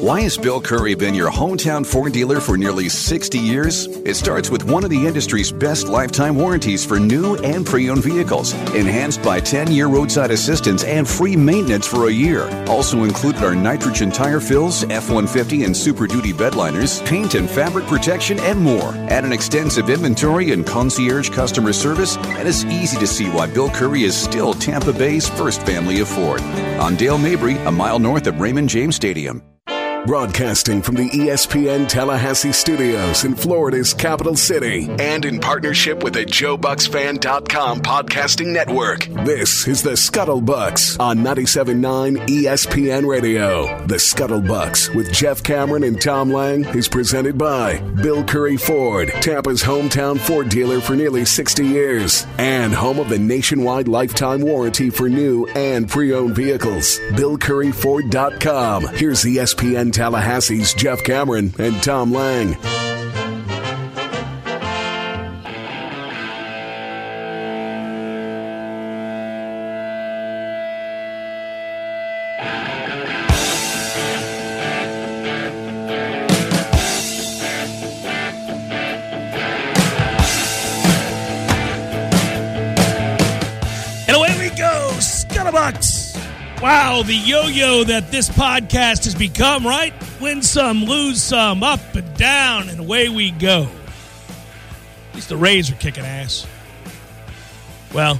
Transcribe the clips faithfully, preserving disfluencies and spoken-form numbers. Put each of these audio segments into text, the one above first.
Why has Bill Curry been your hometown Ford dealer for nearly sixty years? It starts with one of the industry's best lifetime warranties for new and pre-owned vehicles, enhanced by ten-year roadside assistance and free maintenance for a year. Also included are nitrogen tire fills, F one fifty and Super Duty bedliners, paint and fabric protection, and more. At an extensive inventory and concierge customer service, and it's easy to see why Bill Curry is still Tampa Bay's first family of Ford. On Dale Mabry, a mile north of Raymond James Stadium. Broadcasting from the E S P N Tallahassee studios in Florida's capital city and in partnership with the Joe Bucks Fan dot com podcasting network. This is the Scuttlebucks on ninety-seven point nine E S P N Radio. The Scuttlebucks with Jeff Cameron and Tom Lang is presented by Bill Curry Ford, Tampa's hometown Ford dealer for nearly sixty years and home of the nationwide lifetime warranty for new and pre-owned vehicles. Bill Curry Ford dot com. Here's E S P N Tallahassee's Jeff Cameron and Tom Lang. And away we go, Scuttlebucks. Wow, the yo-yo that this podcast has become, right? Win some, lose some, up and down, and away we go. At least the Rays are kicking ass. Well,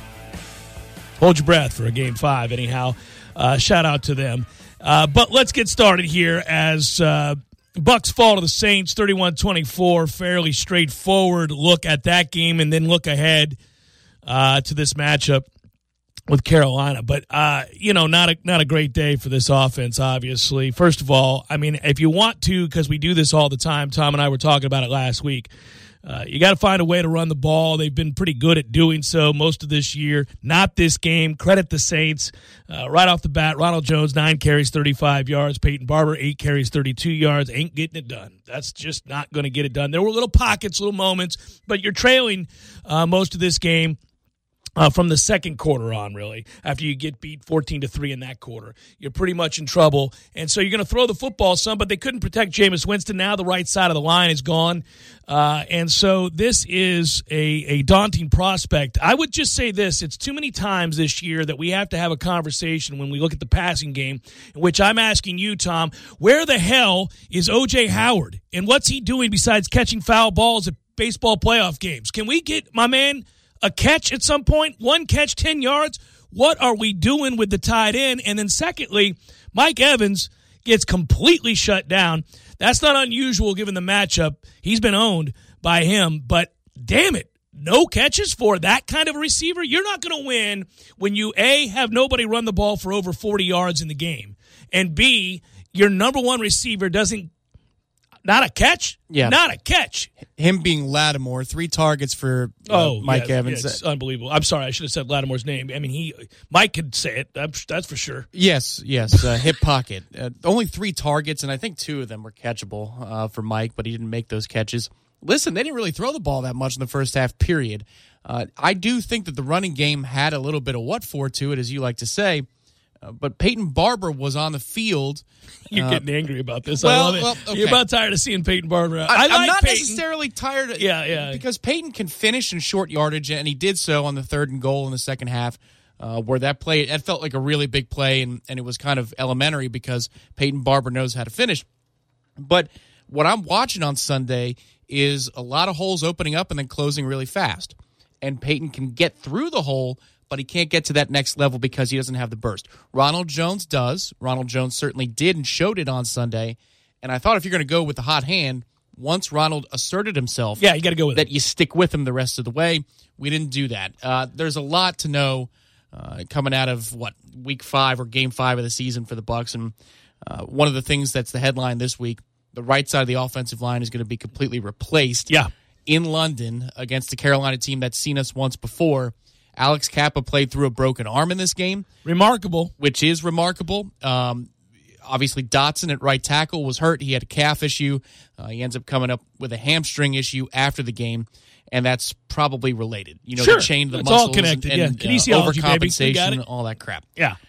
hold your breath for a game five, anyhow. Uh, shout out to them. Uh, but let's get started here as uh, Bucks fall to the Saints, thirty-one twenty-four. Fairly straightforward look at that game, and then look ahead uh, to this matchup with Carolina. But, uh, you know, not a not a great day for this offense, obviously. First of all, I mean, if you want to, because we do this all the time, Tom and I were talking about it last week, uh, you got to find a way to run the ball. They've been pretty good at doing so most of this year. Not this game. Credit the Saints. Uh, right off the bat, Ronald Jones, nine carries, thirty-five yards. Peyton Barber, eight carries, thirty-two yards. Ain't getting it done. That's just not going to get it done. There were little pockets, little moments, but you're trailing uh, most of this game. Uh, from the second quarter on, really, after you get beat fourteen to three in that quarter. You're pretty much in trouble. And so you're going to throw the football some, but they couldn't protect Jameis Winston. Now the right side of the line is gone. Uh, and so this is a, a daunting prospect. I would just say this. It's too many times this year that we have to have a conversation when we look at the passing game, in which I'm asking you, Tom, where the hell is O J Howard? And what's he doing besides catching foul balls at baseball playoff games? Can we get my man a catch at some point? One catch, ten yards? What are we doing with the tight end? And then secondly, Mike Evans gets completely shut down. That's not unusual given the matchup. He's been owned by him, but damn it, no catches for that kind of a receiver? You're not going to win when you, A, have nobody run the ball for over forty yards in the game, and B, your number one receiver doesn't Not a catch? Yeah. Not a catch. Him being Lattimore, three targets for uh, oh, Mike yeah, Evans. Yeah, it's unbelievable. I'm sorry. I should have said Lattimore's name. I mean, he Mike could say it. That's, that's for sure. Yes, yes. Uh, hip pocket. Uh, only three targets, and I think two of them were catchable uh, for Mike, but he didn't make those catches. Listen, they didn't really throw the ball that much in the first half, period. Uh, I do think that the running game had a little bit of what for to it, as you like to say. Uh, but Peyton Barber was on the field. You're uh, getting angry about this. Well, I love it. well, okay. You're about tired of seeing Peyton Barber out. I, I, like I'm not Peyton. necessarily tired of Yeah, yeah. Because Peyton can finish in short yardage, and he did so on the third and goal in the second half, uh, where that play, that felt like a really big play, and, and it was kind of elementary because Peyton Barber knows how to finish. But what I'm watching on Sunday is a lot of holes opening up and then closing really fast. And Peyton can get through the hole, but he can't get to that next level because he doesn't have the burst. Ronald Jones does. Ronald Jones certainly did and showed it on Sunday. And I thought if you're going to go with the hot hand, once Ronald asserted himself, yeah, you got to go with that it. You stick with him the rest of the way. We didn't do that. Uh, there's a lot to know uh, coming out of, what, week five or game five of the season for the Bucs. And uh, one of the things that's the headline this week, the right side of the offensive line is going to be completely replaced. Yeah. In London against the Carolina team that's seen us once before. Alex Kappa played through a broken arm in this game. Remarkable. Which is remarkable. Um, obviously, Dotson at right tackle was hurt. He had a calf issue. Uh, he ends up coming up with a hamstring issue after the game, and that's probably related. You know, sure. the chain, the it's muscles, all connected. and, yeah. and Kinesiology, uh, overcompensation, baby. and all that crap. Yeah.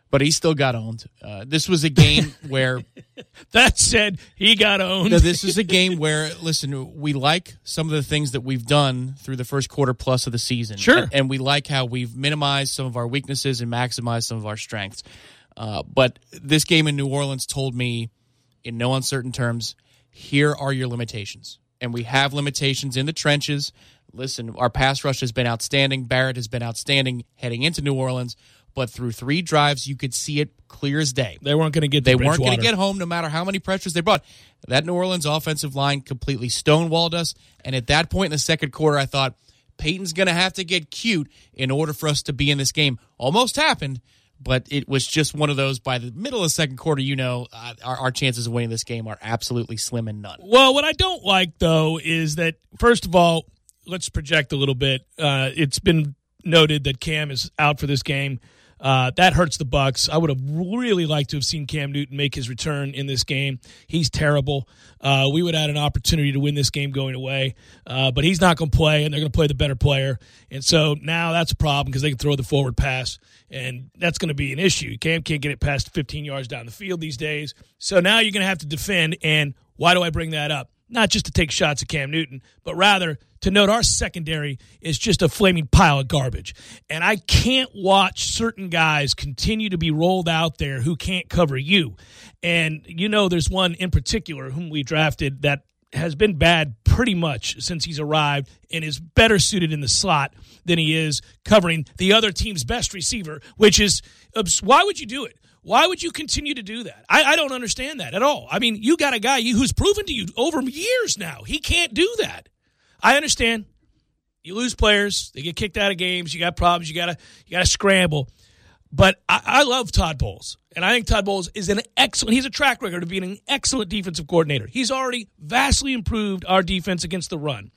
but he still got owned. Uh, this was a game where... That said, he got owned. No, this is a game where, listen, we like some of the things that we've done through the first quarter plus of the season. Sure. And, and we like how we've minimized some of our weaknesses and maximized some of our strengths. Uh, but this game in New Orleans told me, in no uncertain terms, here are your limitations. And we have limitations in the trenches. Listen, our pass rush has been outstanding. Barrett has been outstanding heading into New Orleans. But through three drives, you could see it clear as day. They weren't going to get They to weren't going to Bridgewater. get home no matter how many pressures they brought. That New Orleans offensive line completely stonewalled us. And at that point in the second quarter, I thought, Peyton's going to have to get cute in order for us to be in this game. Almost happened, but it was just one of those, by the middle of the second quarter, you know, uh, our, our chances of winning this game are absolutely slim and none. Well, what I don't like, though, is that, first of all, let's project a little bit. Uh, it's been noted that Cam is out for this game. Uh, that hurts the Bucs. I would have really liked to have seen Cam Newton make his return in this game. He's terrible. Uh, we would have had an opportunity to win this game going away, uh, but he's not going to play, and they're going to play the better player. And so now that's a problem because they can throw the forward pass, and that's going to be an issue. Cam can't get it past fifteen yards down the field these days. So now you're going to have to defend, and why do I bring that up? Not just to take shots at Cam Newton, but rather to note our secondary is just a flaming pile of garbage. And I can't watch certain guys continue to be rolled out there who can't cover you. And, you know, there's one in particular whom we drafted that has been bad pretty much since he's arrived and is better suited in the slot than he is covering the other team's best receiver, which is – why would you do it? Why would you continue to do that? I, I don't understand that at all. I mean, you got a guy who's proven to you over years now. He can't do that. I understand. You lose players. They get kicked out of games. You got problems. You got to you got to scramble. But I, I love Todd Bowles. And I think Todd Bowles is an excellent – he's a track record of being an excellent defensive coordinator. He's already vastly improved our defense against the run.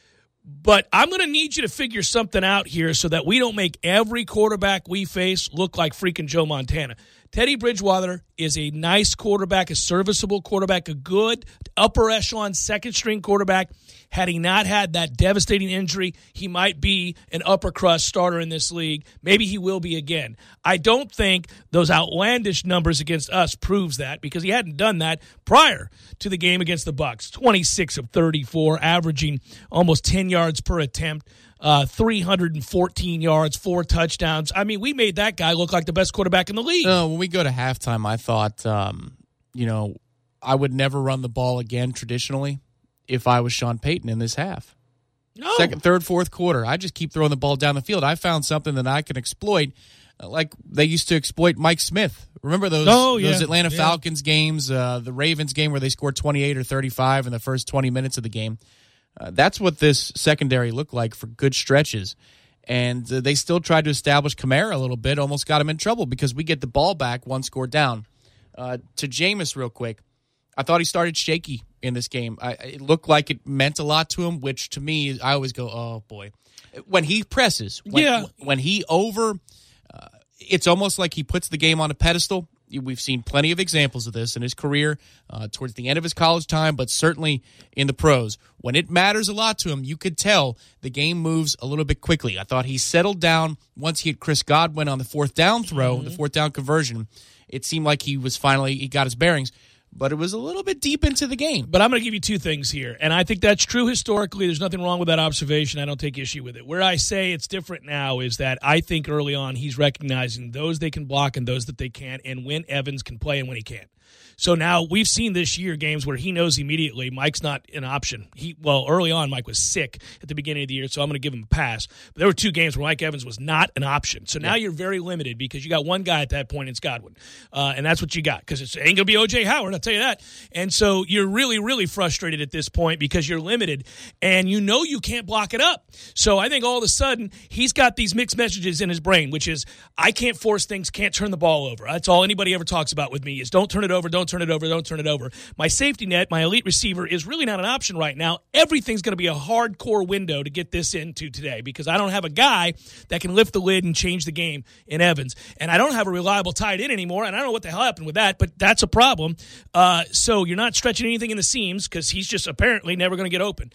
But I'm going to need you to figure something out here so that we don't make every quarterback we face look like freaking Joe Montana. Teddy Bridgewater is a nice quarterback, a serviceable quarterback, a good upper echelon second-string quarterback. Had he not had that devastating injury, he might be an upper crust starter in this league. Maybe he will be again. I don't think those outlandish numbers against us proves that because he hadn't done that prior to the game against the Bucs. twenty-six of thirty-four, averaging almost ten yards per attempt. Uh, three hundred fourteen yards, four touchdowns. I mean, we made that guy look like the best quarterback in the league. Uh, when we go to halftime, I thought, um, you know, I would never run the ball again traditionally if I was Sean Payton in this half. No. Second, third, fourth quarter, I just keep throwing the ball down the field. I found something that I can exploit, uh, like they used to exploit Mike Smith. Remember those, oh, yeah. those Atlanta yeah. Falcons games, uh, the Ravens game where they scored twenty-eight or thirty-five in the first twenty minutes of the game? Uh, that's what this secondary looked like for good stretches. And uh, they still tried to establish Kamara a little bit, almost got him in trouble because we get the ball back one score down. Uh, to Jameis real quick, I thought he started shaky in this game. I, it looked like it meant a lot to him, which to me, I always go, oh, boy. When he presses, when, yeah. when he over, uh, it's almost like he puts the game on a pedestal. We've seen plenty of examples of this in his career, uh, towards the end of his college time, but certainly in the pros. When it matters a lot to him, you could tell the game moves a little bit quickly. I thought he settled down once he had Chris Godwin on the fourth down throw, mm-hmm. the fourth down conversion. It seemed like he was finally, he got his bearings. But it was a little bit deep into the game. But I'm going to give you two things here. And I think that's true historically. There's nothing wrong with that observation. I don't take issue with it. Where I say it's different now is that I think early on he's recognizing those they can block and those that they can't, and when Evans can play and when he can't. So now we've seen this year games where he knows immediately Mike's not an option. He well, early on, Mike was sick at the beginning of the year, so I'm going to give him a pass. But there were two games where Mike Evans was not an option. So now yeah. you're very limited because you got one guy at that point, it's Godwin. Uh, and that's what you got because it ain't going to be O J Howard, I'll tell you that. And so you're really, really frustrated at this point because you're limited and you know you can't block it up. So I think all of a sudden he's got these mixed messages in his brain, which is I can't force things, can't turn the ball over. That's all anybody ever talks about with me is don't turn it over, don't turn it over, don't turn it over. My safety net, my elite receiver is really not an option right now. Everything's going to be a hardcore window to get this into today because I don't have a guy that can lift the lid and change the game in Evans. And I don't have a reliable tight end anymore, and I don't know what the hell happened with that, but that's a problem. Uh, so you're not stretching anything in the seams because he's just apparently never going to get open.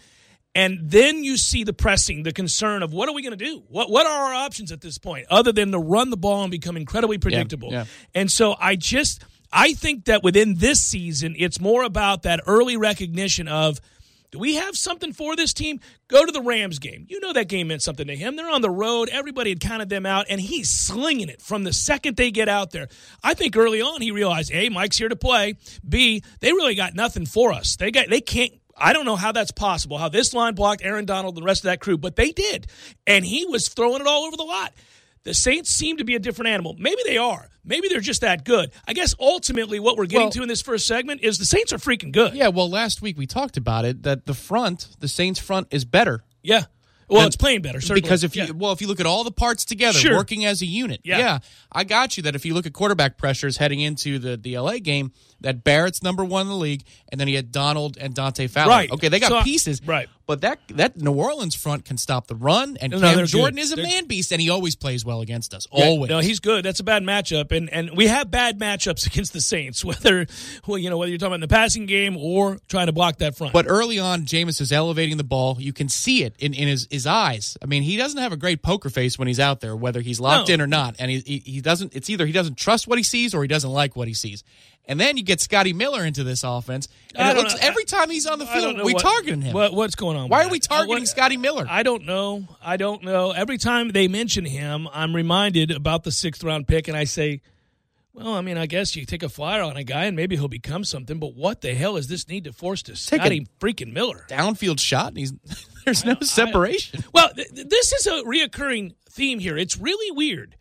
And then you see the pressing, the concern of what are we going to do? What what are our options at this point other than to run the ball and become incredibly predictable? Yeah, yeah. And so I just I think that within this season, it's more about that early recognition of, do we have something for this team? Go to the Rams game. You know that game meant something to him. They're on the road. Everybody had counted them out, and he's slinging it from the second they get out there. I think early on he realized, A, Mike's here to play. B, they really got nothing for us. They got they can't. I don't know how that's possible, how this line blocked Aaron Donald and the rest of that crew, but they did. And he was throwing it all over the lot. The Saints seem to be a different animal. Maybe they are. Maybe they're just that good. I guess ultimately what we're getting well, to in this first segment is the Saints are freaking good. Yeah, well, last week we talked about it, that the front, the Saints front, is better. Yeah. Well, And it's playing better, certainly. Because if you yeah. well, if you look at all the parts together, Sure. working as a unit, Yeah. yeah, I got you that if you look at quarterback pressures heading into the, the L A game, that Barrett's number one in the league, and then he had Donald and Dante Fowler. Right. Okay, they got So- pieces. right. But that that New Orleans front can stop the run, and No, Cam they're Jordan good. is a They're- man beast, and he always plays well against us. Yeah, Always. No, he's good. That's a bad matchup, and and we have bad matchups against the Saints, whether well, you know, whether you're talking about in the passing game or trying to block that front. But early on, Jameis is elevating the ball. You can see it in, in his, his eyes. I mean, he doesn't have a great poker face when he's out there, whether he's locked No. in or not. And he, he he doesn't. It's either he doesn't trust what he sees or he doesn't like what he sees. And then you get Scotty Miller into this offense, and I it don't looks know. every time he's on the I don't field, know we what- targeting him. What, what's going on? Why with are we that? targeting Uh, what- Scotty Miller? I don't know. I don't know. Every time they mention him, I'm reminded about the sixth round pick, and I say, well, I mean, I guess you take a flyer on a guy and maybe he'll become something, but what the hell is this need to force to Take a- Scotty freaking Miller? Downfield shot, and he's there's no separation. Well, th- th- this is a reoccurring theme here. It's really weird,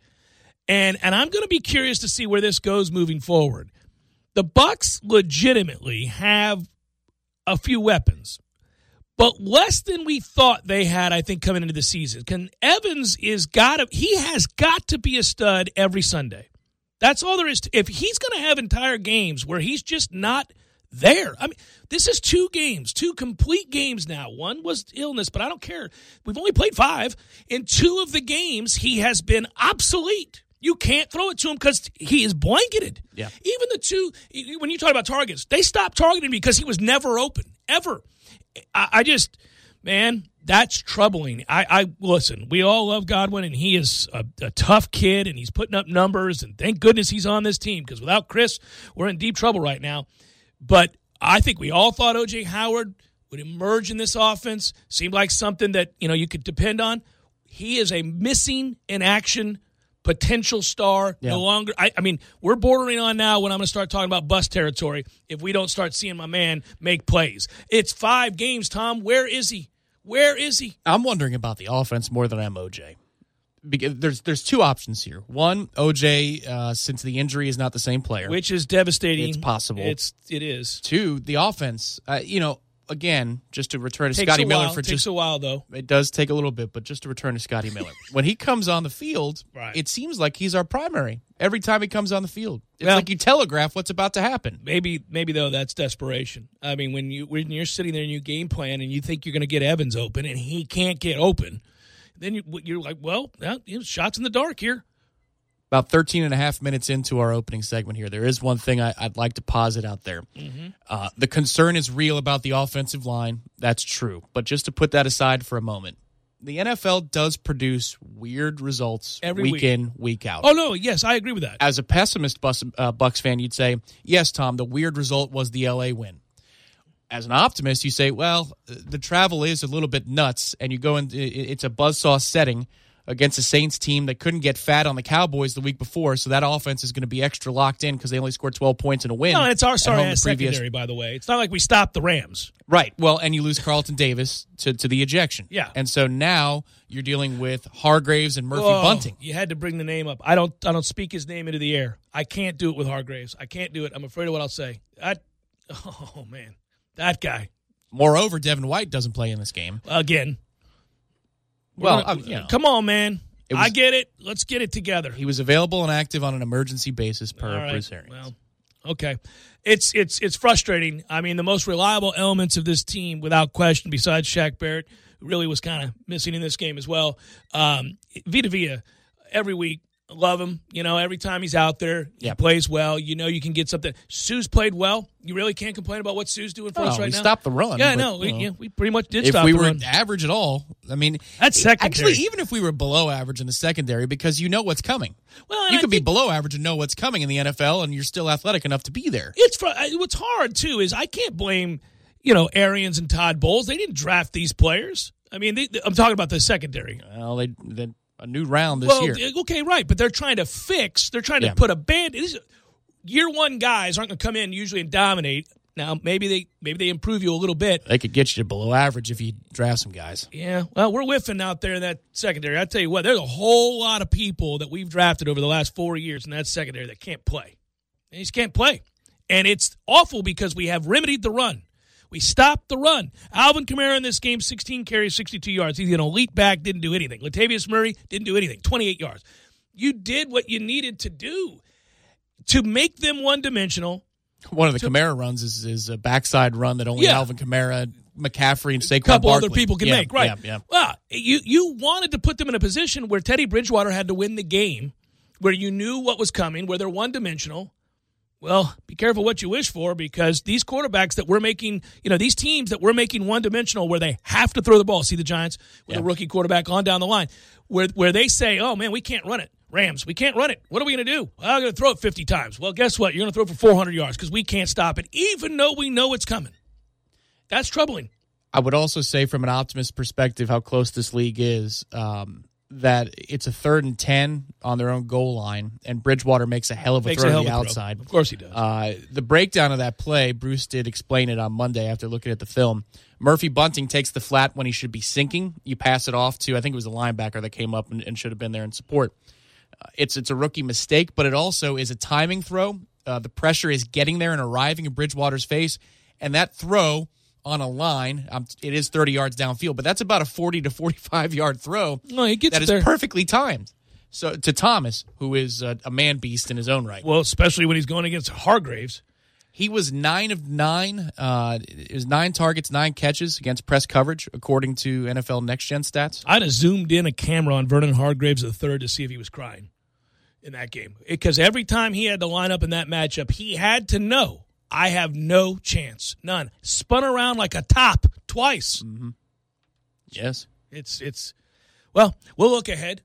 and and I'm going to be curious to see where this goes moving forward. The Bucs legitimately have a few weapons, but less than we thought they had, I think, coming into the season. Can Evans is got to he has got to be a stud every Sunday. That's all there is to, if he's going to have entire games where he's just not there. I mean, this is two games, two complete games now. One was illness, but I don't care. We've only played five. In two of the games, he has been obsolete. You can't throw it to him because he is blanketed. Yeah. Even the two, when you talk about targets, they stopped targeting because he was never open, ever. I, I just, man, that's troubling. I, I listen, we all love Godwin, and he is a, a tough kid, and he's putting up numbers, and thank goodness he's on this team because without Chris, we're in deep trouble right now. But I think we all thought O J Howard would emerge in this offense, seemed like something that, you know, you could depend on. He is a missing in action potential star. Yeah. No longer. I, I mean, we're bordering on now when I'm going to start talking about bust territory if we don't start seeing my man make plays. It's five games, Tom. Where is he? Where is he? I'm wondering about the offense more than I'm O J. Because there's there's two options here. One, O J, uh, since the injury, is not the same player. Which is devastating. It's possible. It's it is. Two, the offense. Uh, you know, again, just to return to Takes Scotty a Miller while. for Takes just a while though. it does take a little bit, but just to return to Scotty Miller, when he comes on the field, Right. it seems like he's our primary every time he comes on the field. It's Well- like you telegraph what's about to happen. Maybe, maybe though that's desperation. I mean, when you when you're sitting there and you game plan and you think you're going to get Evans open and he can't get open, then you, you're like, well, yeah, you know, shots in the dark here. About thirteen and a half minutes into our opening segment here, there is one thing I, I'd like to posit out there. Mm-hmm. Uh, the concern is real about the offensive line. That's true. But just to put that aside for a moment, the N F L does produce weird results Every week, week. in, week out. Oh no, yes, I agree with that. As a pessimist Bus, uh, Bucs fan, you'd say, yes, Tom, the weird result was the L A win. As an optimist, you say, well, the travel is a little bit nuts, and you go in, it's a buzzsaw setting against a Saints team that couldn't get fat on the Cowboys the week before, so that offense is going to be extra locked in because they only scored twelve points in a win. No, and it's our at sorry home ass the previous- secondary, by the way. It's not like we stopped the Rams. Right. Well, and you lose Carlton Davis to, to the ejection. Yeah. And so now you're dealing with Hargraves and Murphy Whoa, Bunting. You had to bring the name up. I don't. I don't speak his name into the air. I can't do it with Hargraves. I can't do it. I'm afraid of what I'll say. I, oh man, that guy Moreover, Devin White doesn't play in this game. again. We're Well, gonna- um, you know. come on, man. It was- I get it. Let's get it together. He was available and active on an emergency basis per All right. Bruce Arians. Well, okay. It's it's it's frustrating. I mean, the most reliable elements of this team, without question, besides Shaq Barrett, who really was kind of missing in this game as well. Um, Vita Vea, every week, Love him. You know, every time he's out there, he Yep. plays well. You know you can get something. Sue's played well. You really can't complain about what Sue's doing for Oh, us right we now. stopped the run. Yeah, but, no, you we, know, yeah, we pretty much did if stop we the were run. average at all, I mean, That's secondary. Actually, even if we were below average in the secondary, because you know what's coming. Well, and you I could be think- below average and know what's coming in the N F L, and you're still athletic enough to be there. It's fr- what's hard too is I can't blame you know Arians and Todd Bowles. They didn't draft these players. I mean, they, I'm talking about the secondary. Well, they, they a new round this well, year. okay, right, but they're trying to fix. They're trying Yeah. to put a band. These year one guys aren't going to come in usually and dominate. Now maybe they maybe they improve you a little bit. They could get you to below average if you draft some guys. Yeah, well, we're whiffing out there in that secondary. I tell you what, there's a whole lot of people that we've drafted over the last four years in that secondary that can't play. They just can't play, and it's awful because we have remedied the run. We stopped the run. Alvin Kamara in this game, sixteen carries, sixty-two yards. He's an elite back, didn't do anything. Latavius Murray didn't do anything, twenty-eight yards. You did what you needed to do to make them one-dimensional. One of the Kamara runs is, is a backside run that only Yeah. Alvin Kamara, McCaffrey, and Saquon A couple Barkley. other people can Yeah, make, right? Yeah, yeah. Well, you, you wanted to put them in a position where Teddy Bridgewater had to win the game, where you knew what was coming, where they're one-dimensional. Well, be careful what you wish for because these quarterbacks that we're making, you know, these teams that we're making one-dimensional where they have to throw the ball. See the Giants with Yeah. a rookie quarterback on down the line where where they say, oh, man, we can't run it. Rams, we can't run it. What are we going to do? Well, I'm going to throw it fifty times. Well, guess what? You're going to throw it for four hundred yards because we can't stop it, even though we know it's coming. That's troubling. I would also say from an optimist perspective how close this league is, um, that it's a third and ten on their own goal line, and Bridgewater makes a hell of a Makes throw a hell to the of a throw. outside. Of course he does. Uh, the breakdown of that play, Bruce did explain it on Monday after looking at the film. Murphy Bunting takes the flat when he should be sinking. You pass it off to, I think it was a linebacker that came up and, and should have been there in support. Uh, it's it's a rookie mistake, but it also is a timing throw. Uh, the pressure is getting there and arriving in Bridgewater's face, and that throw on a line, um, it is thirty yards downfield, but that's about a forty to forty-five yard throw No, he gets that is there. perfectly timed. So to Thomas, who is a, a man beast in his own right. Well, especially when he's going against Hargraves. He was nine of nine. Uh, it was nine targets, nine catches against press coverage, according to N F L Next Gen stats. I'd have zoomed in a camera on Vernon Hargraves the third to see if he was crying in that game. Because every time he had to line up in that matchup, he had to know, I have no chance. None. Spun around like a top twice. Mm-hmm. Yes. It's, it's, well, we'll look ahead.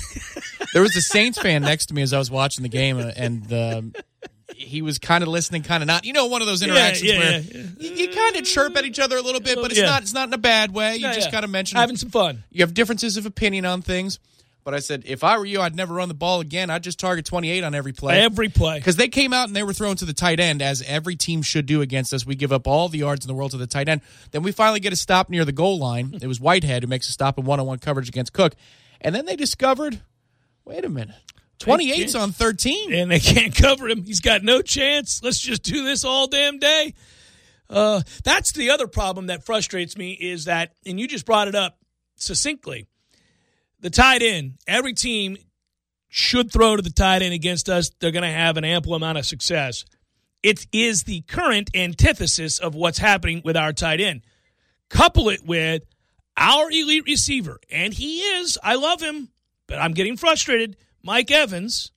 There was a Saints fan next to me as I was watching the game, and um, he was kind of listening, kind of not. You know, one of those interactions yeah, where yeah, yeah. you, you kind of chirp at each other a little bit, but it's Yeah. not it's not in a bad way. You Yeah, just yeah. kind of mention Having some fun. you have differences of opinion on things. But I said, if I were you, I'd never run the ball again. I'd just target twenty-eight on every play. Every play. Because they came out and they were thrown to the tight end, as every team should do against us. We give up all the yards in the world to the tight end. Then we finally get a stop near the goal line. It was Whitehead who makes a stop in one-on-one coverage against Cook. And then they discovered, wait a minute, twenty-eight's on thirteen. And they can't cover him. He's got no chance. Let's just do this all damn day. Uh, that's the other problem that frustrates me is that, and you just brought it up succinctly, the tight end, every team should throw to the tight end against us. They're going to have an ample amount of success. It is the current antithesis of what's happening with our tight end. Couple it with our elite receiver, and he is, I love him, but I'm getting frustrated. Mike Evans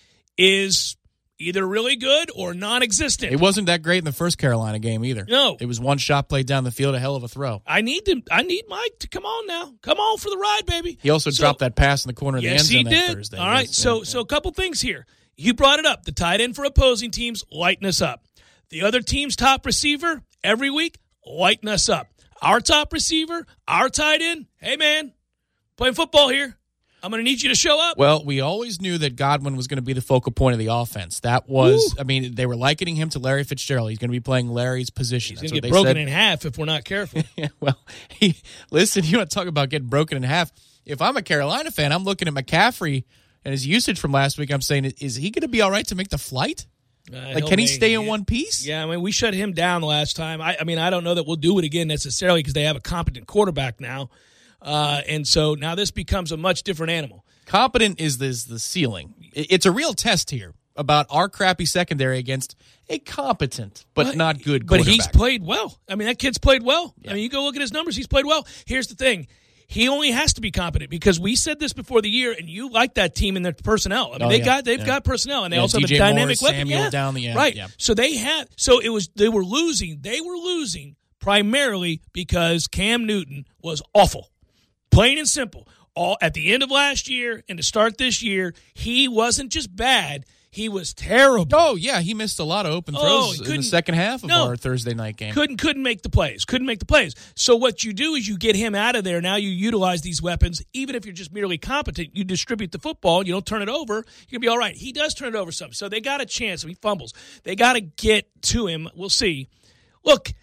is either really good or non-existent. It wasn't that great in the first Carolina game either. No. It was one shot played down the field, a hell of a throw. I need to. I need Mike to come on now. Come on for the ride, baby. He also So- dropped that pass in the corner of the Yes, end he zone that did. Thursday. All right. Yes, So, yeah, so a couple things here. You brought it up. The tight end for opposing teams lighten us up. The other team's top receiver every week lighten us up. Our top receiver, our tight end. Hey, man, playing football here. I'm going to need you to show up. Well, we always knew that Godwin was going to be the focal point of the offense. That was, Ooh. I mean, they were likening him to Larry Fitzgerald. He's going to be playing Larry's position. He's That's going to what get they broken said. in half if we're not careful. Yeah, well, he, listen, you want to talk about getting broken in half. If I'm a Carolina fan, I'm looking at McCaffrey and his usage from last week. I'm saying, is he going to be all right to make the flight? Uh, Like, he'll can he make- stay in yeah. one piece? Yeah, I mean, we shut him down the last time. I, I mean, I don't know that we'll do it again necessarily because they have a competent quarterback now. Uh, and so now this becomes a much different animal. Competent is this the ceiling. It- It's a real test here about our crappy secondary against a competent but not good But quarterback. he's played well. I mean, that kid's played well. I mean, you go look at his numbers. He's played well. Here's the thing. He only has to be competent because we said this before the year, and you like that team and their personnel. I mean, oh, they yeah, got they've yeah. got personnel, and they yeah, also D J have a dynamic Morris, weapon. Samuel Yeah. down the end, right? Yeah. So they had so it was they were losing. They were losing primarily because Cam Newton was awful, plain and simple. All at the end of last year and to start this year, he wasn't just bad. He was terrible. Oh, yeah, he missed a lot of open Oh, throws in the second half of no. our Thursday night game. Couldn't couldn't make the plays. Couldn't make the plays. So what you do is you get him out of there. Now you utilize these weapons. Even if you're just merely competent, you distribute the football. You don't turn it over. You're going to be all right. He does turn it over some. So they got a chance. He fumbles. They got to get to him. We'll see. Look,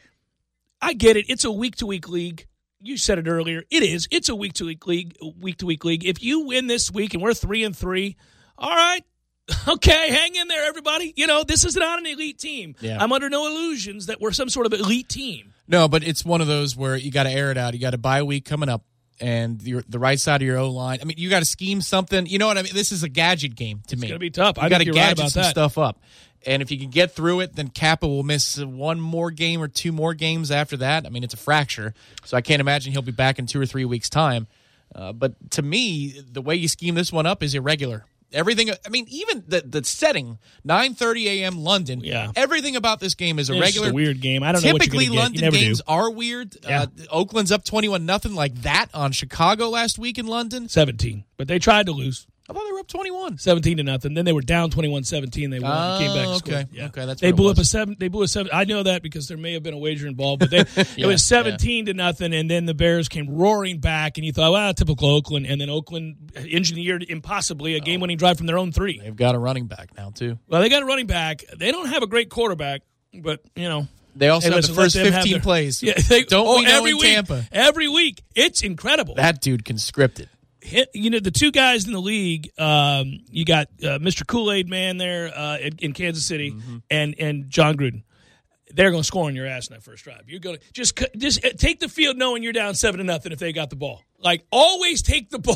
I get it. It's a week-to-week league. You said it earlier. It is. It's a week-to-week league. Week-to-week league. If you win this week and we're three and three, all right. Okay, hang in there, everybody. You know, this is not an elite team. Yeah. I'm under no illusions that we're some sort of elite team. No, but it's one of those where you got to air it out. You got a bye week coming up, and your, the right side of your O-line. I mean, you got to scheme something. You know what I mean? This is a gadget game to me. It's going to be tough. You I got to think you're right gadget about some that. stuff up. And if you can get through it, then Kappa will miss one more game or two more games after that. I mean, it's a fracture, so I can't imagine he'll be back in two or three weeks' time. Uh, but to me, the way you scheme this one up is irregular. Everything, I mean, even the the setting, nine thirty a.m. London, Yeah. everything about this game is It's irregular. just a weird game. I don't know what you're Typically, gonna get. You London never games do. are weird. Yeah. Uh, Oakland's up twenty-one nothing like that on Chicago last week in London. seventeen. But they tried to lose. I thought they were up twenty-one. seventeen to nothing. Then they were down twenty-one seventeen. They won. Oh, came back and okay. scored. Yeah. Okay, that's they what it blew was. up a seven. They blew a seven. I know that because there may have been a wager involved, but they, it Yeah, was seventeen to nothing, and then the Bears came roaring back, and you thought, well, typical Oakland, and then Oakland engineered impossibly a game-winning drive from their own three. They've got a running back now too. Well, they got a running back. They don't have a great quarterback, but you know. They also Hey, have listen, the first let them have fifteen their- plays. Yeah, they, Don't oh, we know every in week, Tampa? Every week, it's incredible. That dude can script it. Hit, you know, the two guys in the league, um, you got uh, Mister Kool-Aid Man there uh, in, in Kansas City Mm-hmm. and, and John Gruden. They're going to score on your ass in that first drive. You're going to just cu- just uh, take the field knowing you're down seven to nothing if they got the ball. Like, always take the ball.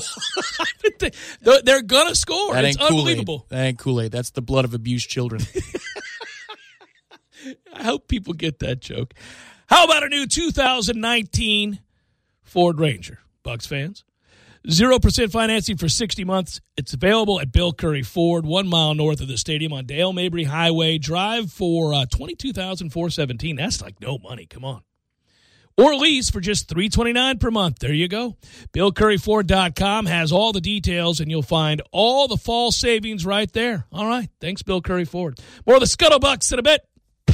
They're- They're going to score. That It's ain't Kool-Aid. unbelievable. That ain't Kool-Aid. That's the blood of abused children. I hope people get that joke. How about a new two thousand nineteen Ford Ranger, Bucs fans? zero percent financing for sixty months. It's available at Bill Curry Ford, one mile north of the stadium on Dale Mabry Highway. Drive for uh, twenty-two thousand four hundred seventeen dollars. That's like no money. Come on. Or lease for just three hundred twenty-nine dollars per month. There you go. Bill Curry Ford dot com has all the details, and you'll find all the fall savings right there. All right. Thanks, Bill Curry Ford. More of the Scuttlebucks in a bit.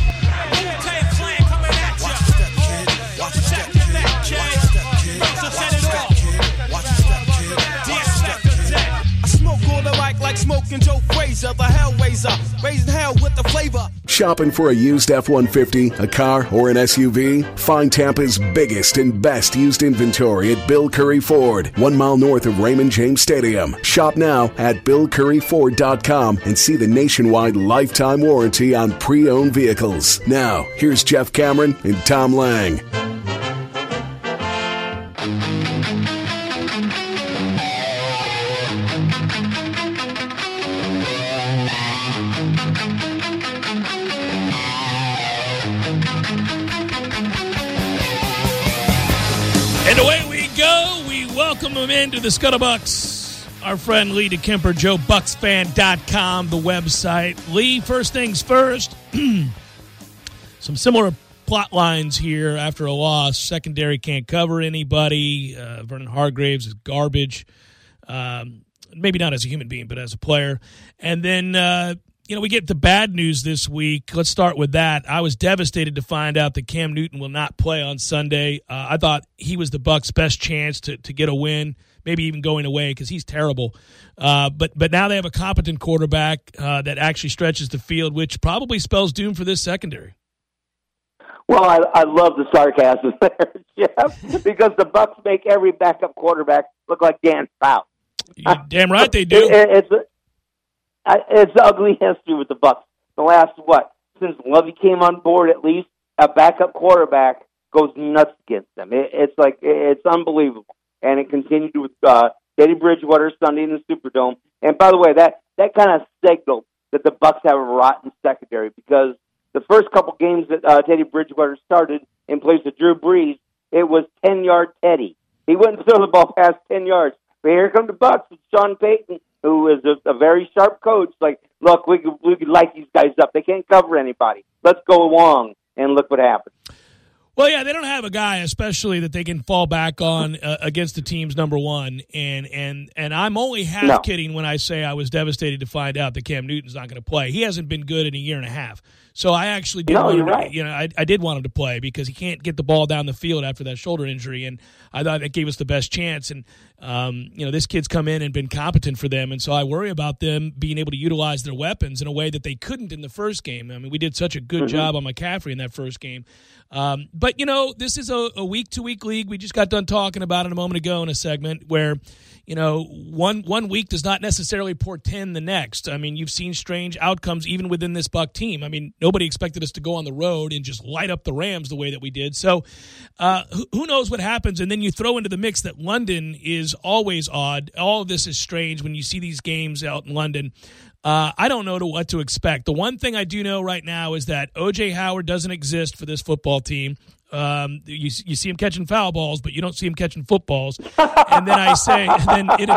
Like smoking Joe Frazier, the Hellraiser, raising hell with the flavor. Shopping for a used F one fifty, a car, or an S U V? Find Tampa's biggest and best used inventory at Bill Curry Ford, one mile north of Raymond James Stadium. Shop now at Bill Curry Ford dot com and see the nationwide lifetime warranty on pre-owned vehicles. Now, here's Jeff Cameron and Tom Lang. And away we go. We welcome him into the Scuttlebucks. Our friend Lee DeKemper, Joe Bucks Fan dot com, the website. Lee, first things first, some similar plot lines here after a loss. Secondary can't cover anybody. Uh, Vernon Hargraves is garbage. Um, maybe not as a human being, but as a player. And then, uh, you know, we get the bad news this week. Let's start with that. I was devastated to find out that Cam Newton will not play on Sunday. Uh, I thought he was the Bucs' best chance to, to get a win, maybe even going away because he's terrible. Uh, but but now they have a competent quarterback uh, that actually stretches the field, which probably spells doom for this secondary. Well, I, I love the sarcasm there, Jeff, because the Bucs make every backup quarterback look like Dan Fouts. You're damn right they do. It, it, it's it's ugly history with the Bucs. The last what since Lovey came on board, at least a backup quarterback goes nuts against them. It, it's like it's unbelievable, and it continued with uh, Teddy Bridgewater Sunday in the Superdome. And by the way, that that kind of signaled that the Bucs have a rotten secondary because the first couple games that uh, Teddy Bridgewater started in place of Drew Brees, it was ten-yard Teddy. He wouldn't throw the ball past ten yards. But here come the Bucs with Sean Payton, who is a, a very sharp coach. Like, look, we could, we could light these guys up. They can't cover anybody. Let's go along, and look what happened. Well, yeah, they don't have a guy, especially that they can fall back on uh, against the team's number one. And and and I'm only half no. kidding when I say I was devastated to find out that Cam Newton's not going to play. He hasn't been good in a year and a half. So I actually did no, want you're him to, right. you know, I, I did want him to play because he can't get the ball down the field after that shoulder injury, and I thought that gave us the best chance. And um, you know, this kid's come in and been competent for them, and so I worry about them being able to utilize their weapons in a way that they couldn't in the first game. I mean, we did such a good mm-hmm. job on McCaffrey in that first game. Um, but, you know, this is a, a week-to-week league. We just got done talking about it a moment ago in a segment where, you know, one one week does not necessarily portend the next. I mean, you've seen strange outcomes even within this Buck team. I mean, nobody expected us to go on the road and just light up the Rams the way that we did. So uh, who, who knows what happens? And then you throw into the mix that London is always odd. All of this is strange when you see these games out in London. Uh, I don't know to what to expect. The one thing I do know right now is that O J Howard doesn't exist for this football team. Um, you you see him catching foul balls, but you don't see him catching footballs. And then I say, and then it,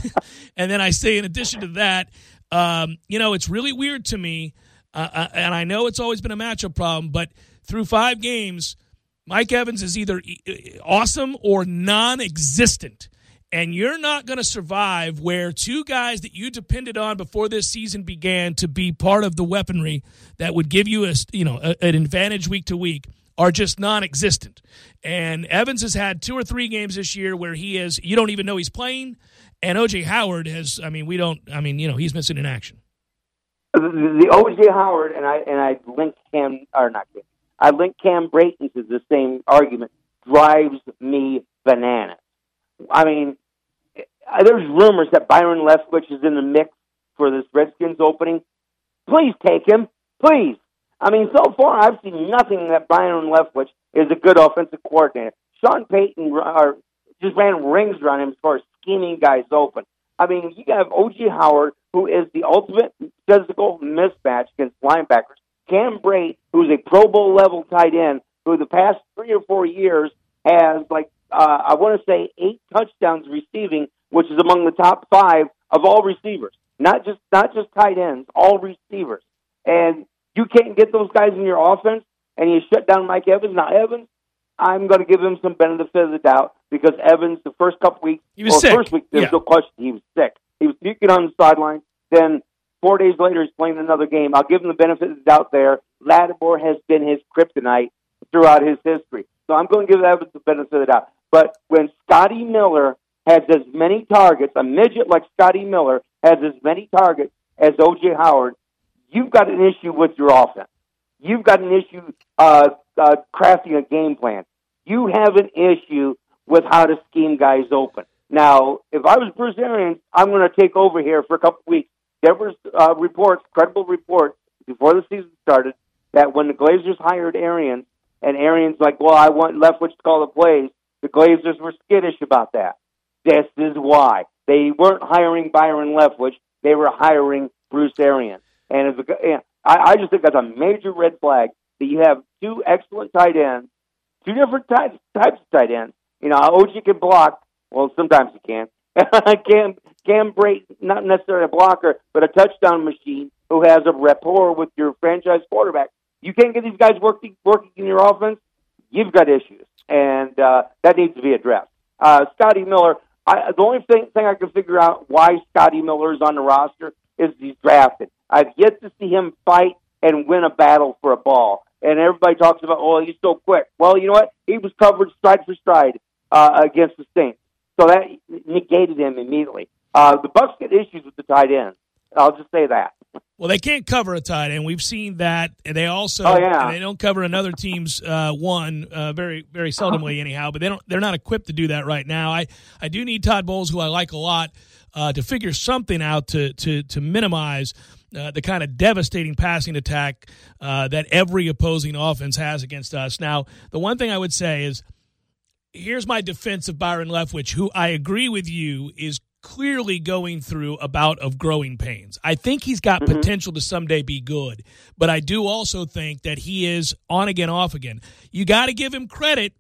and then I say, in addition to that, um, you know, it's really weird to me, uh, and I know it's always been a matchup problem, but through five games, Mike Evans is either awesome or non-existent. And you're not going to survive where two guys that you depended on before this season began to be part of the weaponry that would give you a, you know, a, an advantage week to week are just non-existent. And Evans has had two or three games this year where he is, you don't even know he's playing. And O J Howard has, I mean, we don't, I mean, you know, he's missing in action. The, the O J Howard, and I and I link Cam, or not Cam, I link Cam Brayton to the same argument, drives me bananas. I mean, there's rumors that Byron Leftwich is in the mix for this Redskins opening. Please take him. Please. I mean, so far I've seen nothing that Byron Leftwich is a good offensive coordinator. Sean Payton uh, just ran rings around him as far as scheming guys open. I mean, you have O J Howard, who is the ultimate physical mismatch against linebackers. Cam Brate, who's a Pro Bowl level tight end, who the past three or four years has, like, uh, I want to say eight touchdowns receiving, which is among the top five of all receivers. Not just not just tight ends, all receivers. And you can't get those guys in your offense, and you shut down Mike Evans. Now, Evans, I'm going to give him some benefit of the doubt because Evans, the first couple weeks, he was well, sick. first week, there's yeah. no question he was sick. He was puking on the sideline. Then four days later, he's playing another game. I'll give him the benefit of the doubt there. Lattimore has been his kryptonite throughout his history. So I'm going to give Evans the benefit of the doubt. But when Scotty Miller has as many targets, a midget like Scotty Miller has as many targets as O J Howard, you've got an issue with your offense. You've got an issue uh, uh, crafting a game plan. You have an issue with how to scheme guys open. Now, if I was Bruce Arians, I'm going to take over here for a couple of weeks. There was uh, reports, credible reports, before the season started, that when the Glazers hired Arians, and Arians like, well, I want Leftwich to call the plays, the Glazers were skittish about that. This is why. They weren't hiring Byron Leftwich. They were hiring Bruce Arians. And if, yeah, I, I just think that's a major red flag that you have two excellent tight ends, two different types, types of tight ends. You know, O G can block. Well, sometimes he can. Cam, Cam Brate, not necessarily a blocker, but a touchdown machine who has a rapport with your franchise quarterback. You can't get these guys working working in your offense, you've got issues. And uh, that needs to be addressed. Uh, Scotty Miller, I, the only thing, thing I can figure out why Scotty Miller is on the roster is he's drafted. I've yet to see him fight and win a battle for a ball. And everybody talks about, oh, he's so quick. Well, you know what? He was covered stride for stride uh, against the Saints. So that negated him immediately. Uh, the Bucs get issues with the tight ends. I'll just say that. Well, they can't cover a tight end. We've seen that. And they also oh, yeah. they don't cover another team's uh, one uh, very very seldomly anyhow. But they don't. They're not equipped to do that right now. I, I do need Todd Bowles, who I like a lot, uh, to figure something out to to to minimize uh, the kind of devastating passing attack uh, that every opposing offense has against us. Now, the one thing I would say is, here's my defense of Byron Leftwich, who I agree with you is clearly going through a bout of growing pains. I think he's got mm-hmm. potential to someday be good, but I do also think that he is on again, off again. You got to give him credit.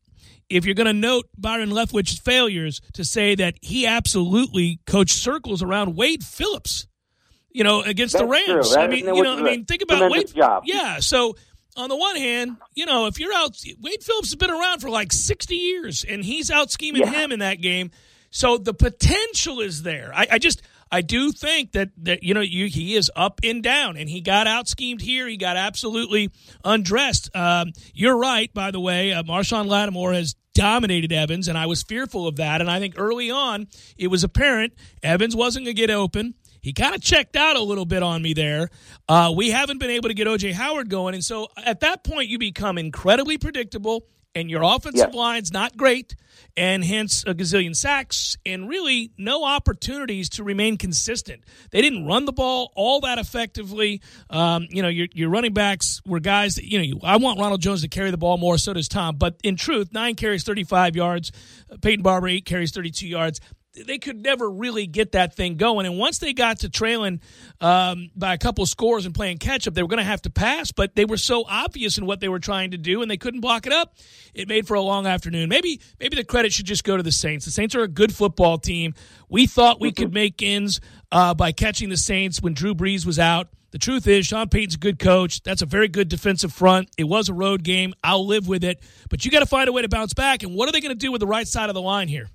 if you're going to note Byron Leftwich's failures, to say that he absolutely coached circles around Wade Phillips, you know, against That's the Rams. True. I mean, you know, I mean, think about Wade. Job. Yeah. So on the one hand, you know, if you're out, Wade Phillips has been around for like sixty years, and he's out scheming yeah. him in that game. So the potential is there. I, I just, I do think that, that you know, you, he is up and down, and he got out schemed here. He got absolutely undressed. Um, you're right, by the way. Uh, Marshawn Lattimore has dominated Evans, and I was fearful of that. And I think early on it was apparent Evans wasn't going to get open. He kind of checked out a little bit on me there. Uh, we haven't been able to get O J Howard going, and so at that point you become incredibly predictable, and your offensive yes. line's not great, and hence a gazillion sacks, and really no opportunities to remain consistent. They didn't run the ball all that effectively. Um, you know, your, your running backs were guys that, you know, you, I want Ronald Jones to carry the ball more, so does Tom. But in truth, nine carries, thirty-five yards. Peyton Barber, eight carries, thirty-two yards. They could never really get that thing going. And once they got to trailing um, by a couple of scores and playing catch-up, they were going to have to pass, but they were so obvious in what they were trying to do, and they couldn't block it up. It made for a long afternoon. Maybe maybe the credit should just go to the Saints. The Saints are a good football team. We thought we could make ends uh, by catching the Saints when Drew Brees was out. The truth is, Sean Payton's a good coach. That's a very good defensive front. It was a road game. I'll live with it. But you got to find a way to bounce back, and what are they going to do with the right side of the line here?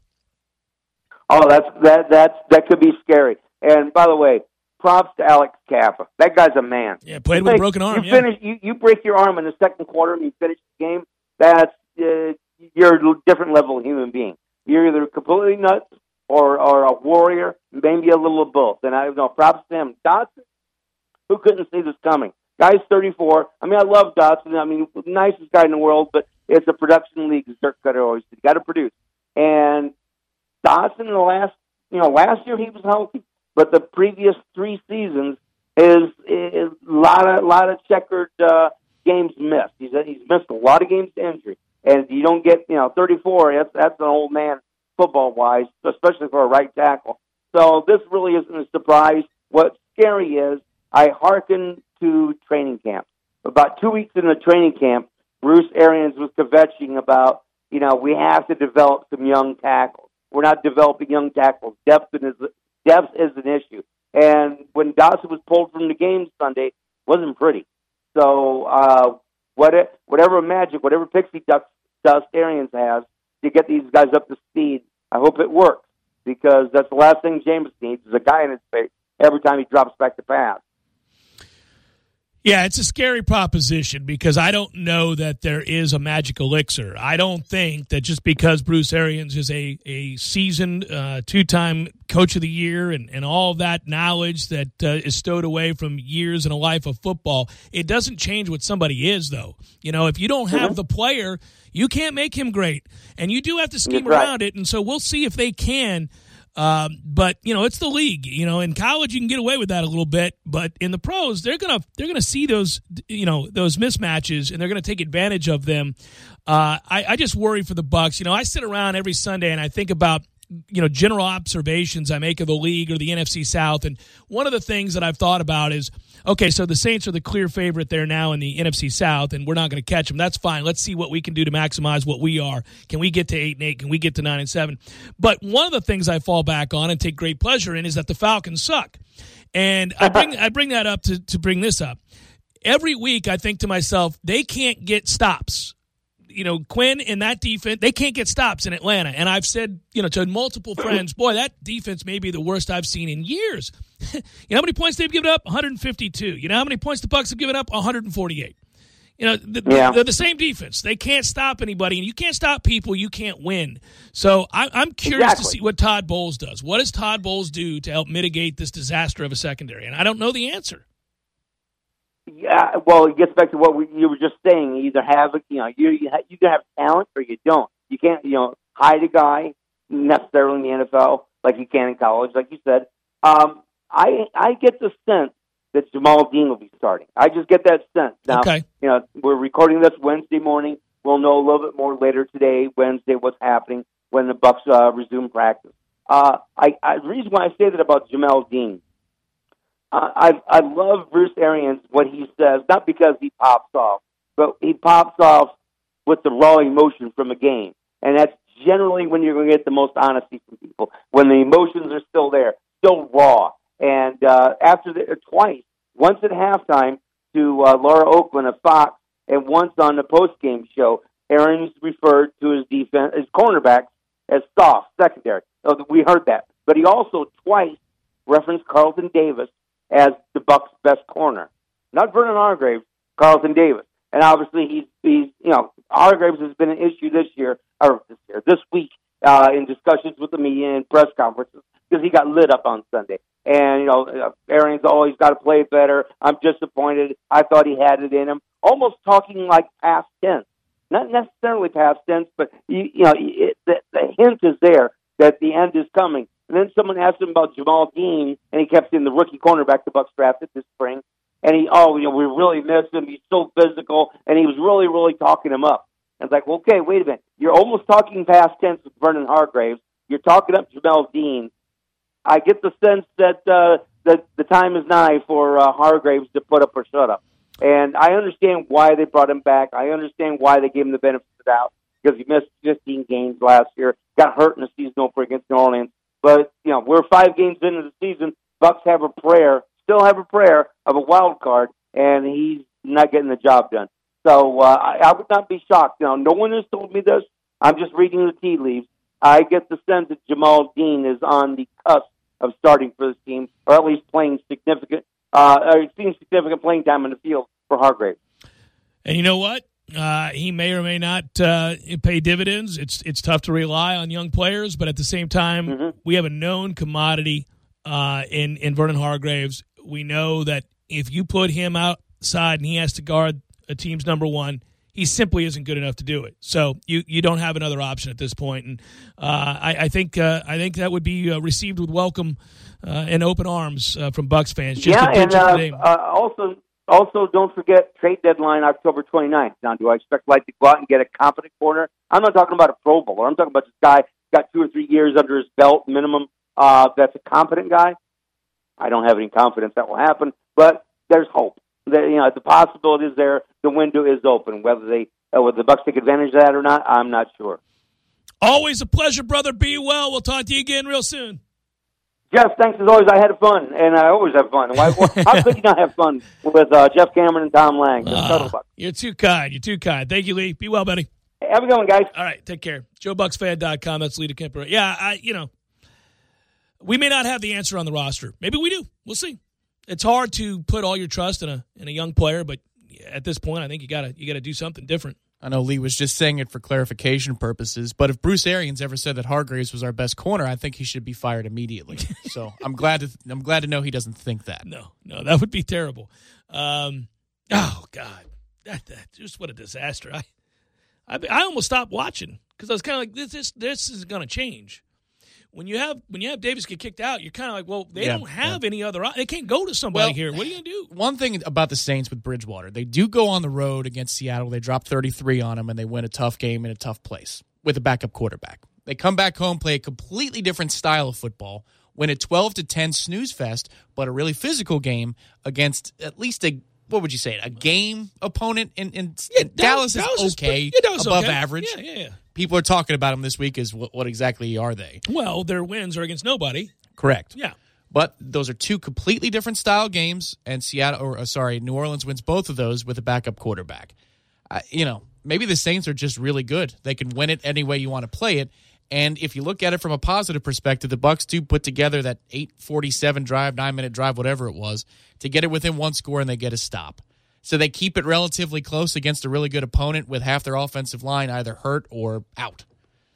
Oh, that's that that's that could be scary. And by the way, props to Alex Kaffa. That guy's a man. Yeah, played you with make, a broken arm. You yeah. finish. You, you break your arm in the second quarter and you finish the game. That's uh, you're a different level of human being. You're either completely nuts or or a warrior, maybe a little of both. And I know props to him. Dotson, who couldn't see this coming? Guy's thirty-four. I mean, I love Dotson. I mean, nicest guy in the world, but it's a production league. As Dirk Cutter always said, you got to produce. And Dotson in the last, you know, last year he was healthy, but the previous three seasons is is a lot of lot of checkered uh, games missed. He's he's missed a lot of games to injury, and you don't get, you know, thirty-four. That's that's an old man football wise, especially for a right tackle. So this really isn't a surprise. What's scary is I hearken to training camp. About two weeks in the training camp, Bruce Arians was kvetching about, you know, we have to develop some young tackles. We're not developing young tackles. Depth is depth is an issue. And when Dotson was pulled from the game Sunday, it wasn't pretty. So uh, what it, whatever magic, whatever pixie dust, dust Arians has to get these guys up to speed, I hope it works, because that's the last thing James needs is a guy in his face every time he drops back to pass. Yeah, it's a scary proposition because I don't know that there is a magic elixir. I don't think that just because Bruce Arians is a, a seasoned uh, two-time coach of the year and, and all that knowledge that uh, is stowed away from years in a life of football, it doesn't change what somebody is, though. You know, if you don't have mm-hmm. the player, you can't make him great. And you do have to scheme right. around it, and so we'll see if they can. Um, but you know, it's the league. You know, in college you can get away with that a little bit, but in the pros, they're gonna they're gonna see those you know those mismatches, and they're gonna take advantage of them. Uh, I, I just worry for the Bucs. You know, I sit around every Sunday and I think about, you know, general observations I make of the league or the N F C South, and one of the things that I've thought about is, okay, so the Saints are the clear favorite there now in the N F C South, and we're not going to catch them. That's fine. Let's see what we can do to maximize what we are. Can we get to eight and eight? Can we get to nine and seven? But one of the things I fall back on and take great pleasure in is that the Falcons suck, and I bring I bring that up to to bring this up. Every week I think to myself, they can't get stops. You know, Quinn and that defense, they can't get stops in Atlanta. And I've said, you know, to multiple friends, boy, that defense may be the worst I've seen in years. You know how many points they've given up? one hundred fifty-two. You know how many points the Bucs have given up? one hundred forty-eight. You know, the, yeah. they're the same defense. They can't stop anybody, and you can't stop people. You can't win. So I, I'm curious exactly. to see what Todd Bowles does. What does Todd Bowles do to help mitigate this disaster of a secondary? And I don't know the answer. Yeah, well, it gets back to what we, you were just saying. You either have, you know, you you, you can have talent or you don't. You can't, you know, hide a guy necessarily in the N F L like you can in college, like you said. Um, I I get the sense that Jamal Dean will be starting. I just get that sense. Now, okay. you know, we're recording this Wednesday morning. We'll know a little bit more later today, Wednesday, what's happening when the Bucs uh, resume practice. Uh, I, I the reason why I say that about Jamal Dean. Uh, I I love Bruce Arians, what he says, not because he pops off, but he pops off with the raw emotion from a game. And that's generally when you're going to get the most honesty from people, when the emotions are still there, still raw. And uh, after the, twice, once at halftime to uh, Laura Oakland of Fox, and once on the post-game show, Arians referred to his defense, his cornerbacks as soft, secondary. So we heard that. But he also twice referenced Carlton Davis as the Bucs' best corner. Not Vernon Hargreaves, Carlton Davis. And obviously, he's, he's you know, Hargreaves has been an issue this year, or this year, this week, uh, in discussions with the media and press conferences, because he got lit up on Sunday. And, you know, Arians always got to play better. I'm disappointed. I thought he had it in him. Almost talking like past tense. Not necessarily past tense, but, you, you know, it, the, the hint is there that the end is coming. And then someone asked him about Jamal Dean, and he kept saying the rookie cornerback the Bucs drafted this spring. And he, oh, you know, we really miss him. He's so physical. And he was really, really talking him up. And it's like, well, okay, wait a minute. You're almost talking past tense with Vernon Hargreaves. You're talking up Jamal Dean. I get the sense that uh, that the time is nigh for uh, Hargreaves to put up or shut up. And I understand why they brought him back. I understand why they gave him the benefit of the doubt, because he missed fifteen games last year, got hurt in the season opener against New Orleans. But, you know, we're five games into the season. Bucs have a prayer, still have a prayer of a wild card, and he's not getting the job done. So uh, I, I would not be shocked. You know, no one has told me this. I'm just reading the tea leaves. I get the sense that Jamal Dean is on the cusp of starting for this team, or at least playing significant, uh, or seeing significant playing time in the field for Hargreaves. And you know what? Uh, he may or may not uh, pay dividends. It's it's tough to rely on young players, but at the same time, mm-hmm. we have a known commodity uh, in in Vernon Hargreaves. We know that if you put him outside and he has to guard a team's number one, he simply isn't good enough to do it. So you, you don't have another option at this point. And uh, I, I think uh, I think that would be uh, received with welcome uh, and open arms uh, from Bucs fans. Just yeah, and uh, uh, also also don't forget trade deadline October twenty-ninth. Now, do I expect Light to go out and get a competent corner? I'm not talking about a Pro Bowler. I'm talking about this guy who's got two or three years under his belt minimum. Uh, that's a competent guy. I don't have any confidence that will happen, but there's hope. The, you know, the possibility is there. The window is open. Whether they, uh, whether the Bucs take advantage of that or not, I'm not sure. Always a pleasure, brother. Be well. We'll talk to you again real soon. Jeff, thanks as always. I had fun, and I always have fun. Why, how could you not have fun with uh, Jeff Cameron and Tom Lang? Uh, you're too kind. You're too kind. Thank you, Lee. Be well, buddy. Hey, have a good one, guys. All right, take care. Joe Bucs Fan dot com. That's Lee DeKemper. Yeah, I, you know, we may not have the answer on the roster. Maybe we do. We'll see. It's hard to put all your trust in a in a young player, but at this point, I think you gotta you gotta do something different. I know Lee was just saying it for clarification purposes, but if Bruce Arians ever said that Hargreaves was our best corner, I think he should be fired immediately. So I'm glad to I'm glad to know he doesn't think that. No, no, that would be terrible. Um, oh God, that, that just what a disaster. I I, I almost stopped watching because I was kind of like this this this is going to change. When you have when you have Davis get kicked out, you're kind of like, well, they yeah, don't have yeah. any other. They can't go to somebody well, here. What are you gonna do? One thing about the Saints with Bridgewater, they do go on the road against Seattle. They drop thirty-three on them, and they win a tough game in a tough place with a backup quarterback. They come back home, play a completely different style of football, win a twelve to ten snooze fest, but a really physical game against at least a what would you say a game opponent. In, in, yeah, in Dallas, Dallas is okay, is, yeah, Dallas above okay. average. Yeah, yeah, yeah. People are talking about them this week as what, what exactly are they? Well, their wins are against nobody. Correct. Yeah. But those are two completely different style games, and Seattle, or uh, sorry, New Orleans wins both of those with a backup quarterback. Uh, you know, maybe the Saints are just really good. They can win it any way you want to play it. And if you look at it from a positive perspective, the Bucs do put together that eight forty-seven drive, nine-minute drive, whatever it was, to get it within one score, and they get a stop. So they keep it relatively close against a really good opponent with half their offensive line either hurt or out.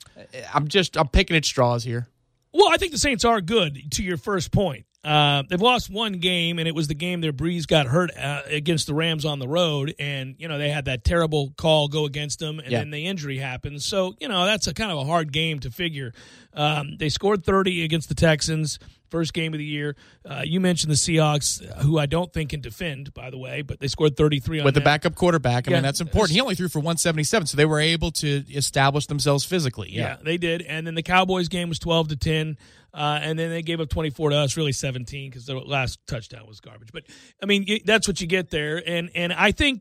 I'm just I'm picking at straws here. Well, I think the Saints are good, to your first point. Uh, they've lost one game, and it was the game that Breeze got hurt uh, against the Rams on the road, and, you know, they had that terrible call go against them, and yeah. then the injury happened. So, you know, that's a kind of a hard game to figure. Um, they scored thirty against the Texans, first game of the year. Uh, you mentioned the Seahawks, who I don't think can defend, by the way, but they scored thirty-three on with them. the backup quarterback. I yeah. mean, that's important. He only threw for one seventy-seven, so they were able to establish themselves physically. Yeah, yeah they did. And then the Cowboys game was twelve to ten, uh, and then they gave up twenty-four to us, really seventeen, because the last touchdown was garbage. But, I mean, that's what you get there. And, and I think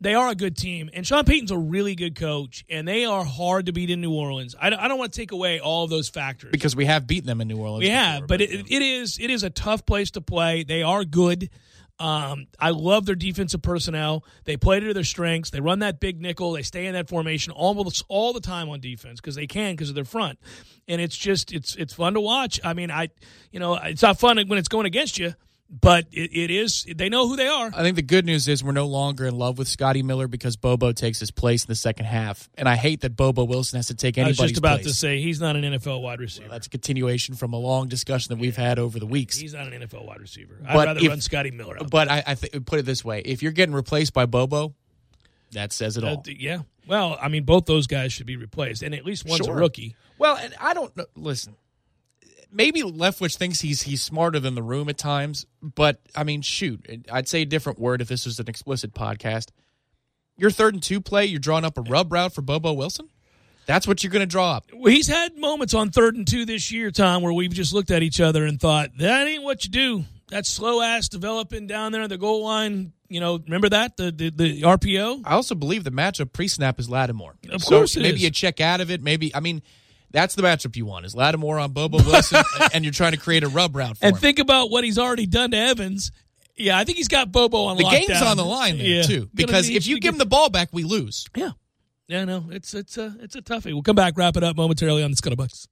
They are a good team, and Sean Payton's a really good coach, and they are hard to beat in New Orleans. I don't, I don't want to take away all of those factors. Because we have beaten them in New Orleans. We before, have, but, but it, yeah. it is it is a tough place to play. They are good. Um, I love their defensive personnel. They play to their strengths. They run that big nickel. They stay in that formation almost all the time on defense because they can because of their front. And it's just it's it's fun to watch. I mean, I you know it's not fun when it's going against you. But it, it is. They know who they are. I think the good news is we're no longer in love with Scotty Miller because Bobo takes his place in the second half. And I hate that Bobo Wilson has to take anybody's place. I was just about place. to say, he's not an N F L wide receiver. Well, that's a continuation from a long discussion that we've had over the weeks. He's not an N F L wide receiver. I'd But rather if, run Scotty Miller out. But I, I th- put it this way. If you're getting replaced by Bobo, that says it all. Uh, yeah. Well, I mean, both those guys should be replaced. And at least one's Sure. a rookie. Well, and I don't know. Listen. Maybe Leftwich thinks he's he's smarter than the room at times, but, I mean, shoot, I'd say a different word if this was an explicit podcast. Your third and two play, you're drawing up a rub route for Bobo Wilson? That's what you're going to draw up. Well, he's had moments on third and two this year, Tom, where we've just looked at each other and thought, that ain't what you do. That slow-ass developing down there on the goal line. You know, remember that, the the, the R P O? I also believe the matchup pre-snap is Lattimore. Of so course it maybe is. you check out of it. Maybe, I mean... That's the matchup you want, is Lattimore on Bobo Wilson, and you're trying to create a rub route for and him. think about what he's already done to Evans. Yeah, I think he's got Bobo on the lockdown. game's on the line there, yeah. too. Because Gonna if you need- give him the ball back, we lose. Yeah. Yeah, no, it's it's a, it's a toughie. We'll come back, wrap it up momentarily on the Scuttlebutts.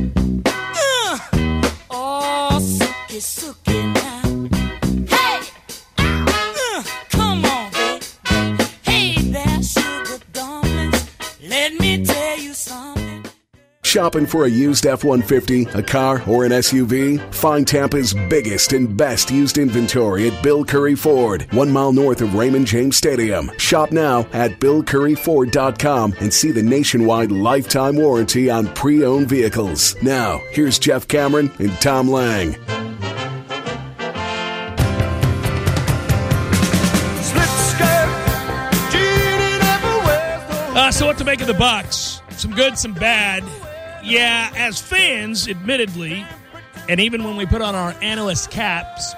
Uh, oh, sucky, sucky now. Hey! Uh, come on, baby. Hey there, sugar dumplings. Let me tell you something. Shopping for a used F one fifty, a car, or an S U V? Find Tampa's biggest and best used inventory at Bill Curry Ford, one mile north of Raymond James Stadium. Shop now at bill curry ford dot com and see the nationwide lifetime warranty on pre-owned vehicles. Now, here's Jeff Cameron and Tom Lang. Uh, so what to make of the Bucks? Some good, some bad. Yeah, as fans, admittedly, and even when we put on our analyst caps,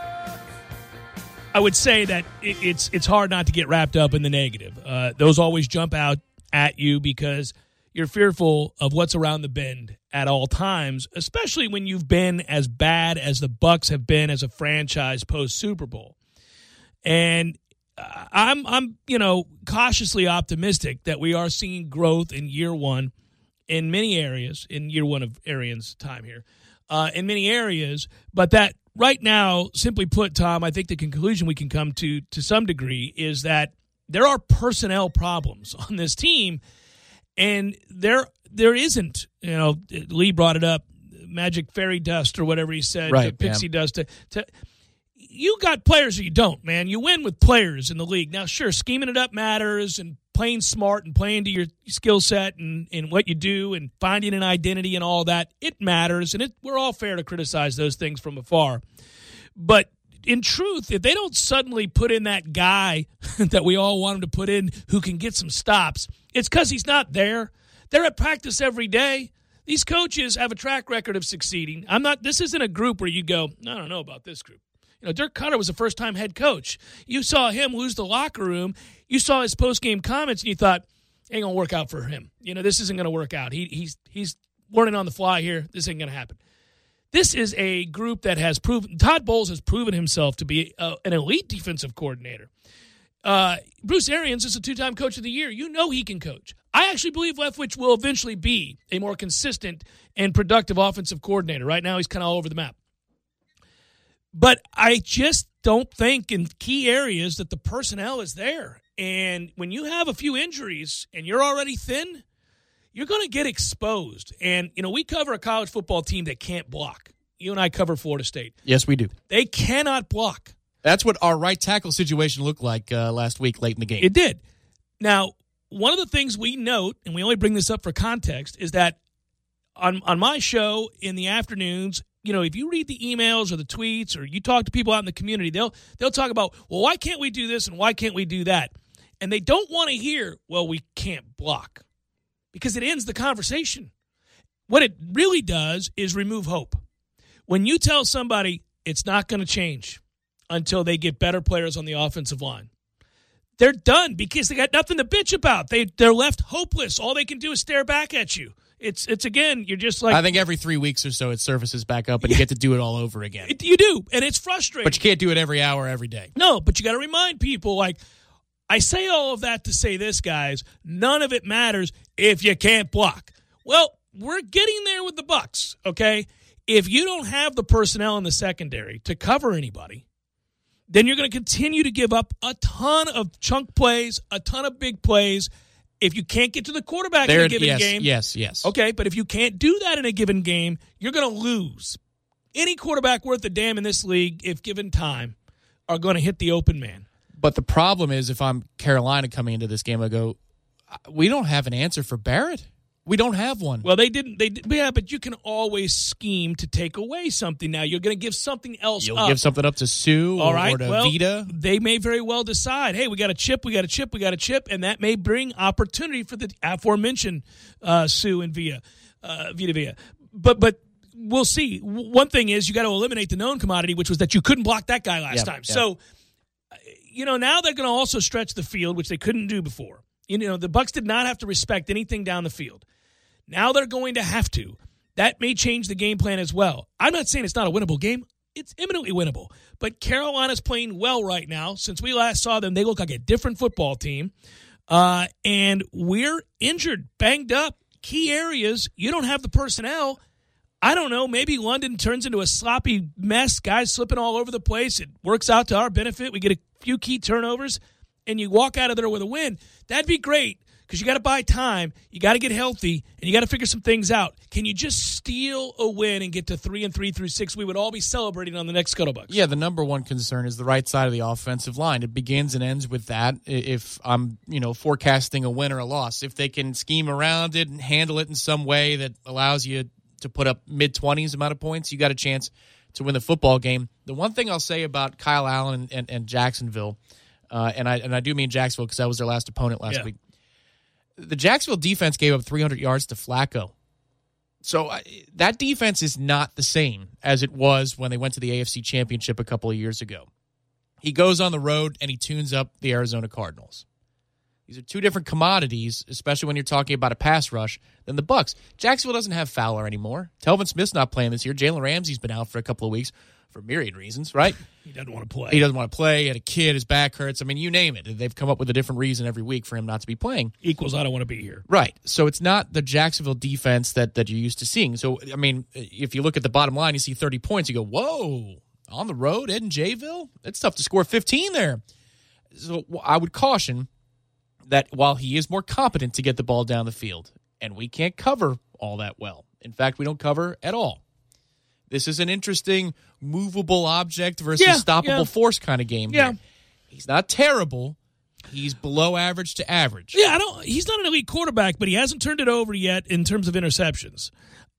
I would say that it, it's it's hard not to get wrapped up in the negative. Uh, those always jump out at you because you're fearful of what's around the bend at all times, especially when you've been as bad as the Bucks have been as a franchise post Super Bowl. And uh, I'm I'm you know cautiously optimistic that we are seeing growth in year one in many areas, in year one of Arian's time here, uh, in many areas, but that right now, simply put, Tom, I think the conclusion we can come to to some degree is that there are personnel problems on this team, and there there isn't, you know, Lee brought it up, magic fairy dust or whatever he said, right, pixie man. dust. To, to, you got players or you don't, man. You win with players in the league. Now, sure, scheming it up matters and playing smart and playing to your skill set and, and what you do and finding an identity and all that, it matters. And it, we're all fair to criticize those things from afar. But in truth, if they don't suddenly put in that guy that we all want them to put in who can get some stops, it's because he's not there. They're at practice every day. These coaches have a track record of succeeding. I'm not. This isn't a group where you go, I don't know about this group. You know, Dirk Cutter was a first-time head coach. You saw him lose the locker room. You saw his post-game comments, and you thought, ain't going to work out for him. You know, this isn't going to work out. He, he's he's learning on the fly here. This ain't going to happen. This is a group that has proven – Todd Bowles has proven himself to be a, an elite defensive coordinator. Uh, Bruce Arians is a two-time coach of the year. You know he can coach. I actually believe Leftwich will eventually be a more consistent and productive offensive coordinator. Right now he's kind of all over the map. But I just don't think in key areas that the personnel is there. And when you have a few injuries and you're already thin, you're going to get exposed. And, you know, we cover a college football team that can't block. You and I cover Florida State. Yes, we do. They cannot block. That's what our right tackle situation looked like uh, last week late in the game. It did. Now, one of the things we note, and we only bring this up for context, is that on on my show in the afternoons, you know, if you read the emails or the tweets or you talk to people out in the community, they'll they'll talk about, well, why can't we do this and why can't we do that? And they don't want to hear, well, we can't block, because it ends the conversation. What it really does is remove hope. When you tell somebody it's not going to change until they get better players on the offensive line, they're done because they got nothing to bitch about. They they're left hopeless. All they can do is stare back at you. It's it's again, you're just like I think every three weeks or so it surfaces back up, and you get to do it all over again. it, you do, and it's frustrating. But you can't do it every hour, every day. No, but you got to remind people, like, I say all of that to say this, guys, none of it matters if you can't block. Well, we're getting there with the Bucs, okay? If you don't have the personnel in the secondary to cover anybody, then you're going to continue to give up a ton of chunk plays, a ton of big plays. If you can't get to the quarterback There, in a given yes, game. yes, yes. Okay, but if you can't do that in a given game, you're going to lose. Any quarterback worth a damn in this league, if given time, are going to hit the open man. But the problem is, if I'm Carolina coming into this game, I go, we don't have an answer for Barrett. We don't have one. Well, they didn't. They did, yeah, but you can always scheme to take away something. Now you're going to give something else You'll up. give something up to Sue All or, right. or to well, Vita. They may very well decide, hey, we got a chip, we got a chip, we got a chip, and that may bring opportunity for the aforementioned uh, Sue and Villa, uh, Vita Villa. But but we'll see. One thing is you got to eliminate the known commodity, which was that you couldn't block that guy last Yep, time. yep. So, you know, now they're going to also stretch the field, which they couldn't do before. You know, the Bucs did not have to respect anything down the field. Now they're going to have to. That may change the game plan as well. I'm not saying it's not a winnable game. It's imminently winnable. But Carolina's playing well right now. Since we last saw them, they look like a different football team. Uh, and we're injured, banged up, key areas. You don't have the personnel. I don't know. Maybe London turns into a sloppy mess. Guys slipping all over the place. It works out to our benefit. We get a few key turnovers, and you walk out of there with a win. That'd be great. Because you got to buy time, you got to get healthy, and you got to figure some things out. Can you just steal a win and get to three and three through six? We would all be celebrating on the next Scuttlebucks. Yeah, the number one concern is the right side of the offensive line. It begins and ends with that. If I'm, you know, forecasting a win or a loss, if they can scheme around it and handle it in some way that allows you to put up mid twenties amount of points, you got a chance to win the football game. The one thing I'll say about Kyle Allen and, and, and Jacksonville, uh, and I and I do mean Jacksonville because that was their last opponent last Yeah. week. The Jacksonville defense gave up three hundred yards to Flacco. So uh, that defense is not the same as it was when they went to the A F C Championship a couple of years ago. He goes on the road and he tunes up the Arizona Cardinals. These are two different commodities, especially when you're talking about a pass rush, than the Bucs. Jacksonville doesn't have Fowler anymore. Telvin Smith's not playing this year. Jalen Ramsey's been out for a couple of weeks for myriad reasons, right? He doesn't want to play. He doesn't want to play. He had a kid. His back hurts. I mean, you name it. They've come up with a different reason every week for him not to be playing. Equals I don't want to be here. Right. So it's not the Jacksonville defense that, that you're used to seeing. So, I mean, if you look at the bottom line, you see thirty points. You go, whoa, on the road, Ed and Jayville? It's tough to score fifteen there. So I would caution that while he is more competent to get the ball down the field, and we can't cover all that well. In fact, we don't cover at all. This is an interesting movable object versus Yeah, stoppable yeah. force kind of game. Yeah. Here. He's not terrible. He's below average to average. Yeah, I don't. He's not an elite quarterback, but he hasn't turned it over yet in terms of interceptions.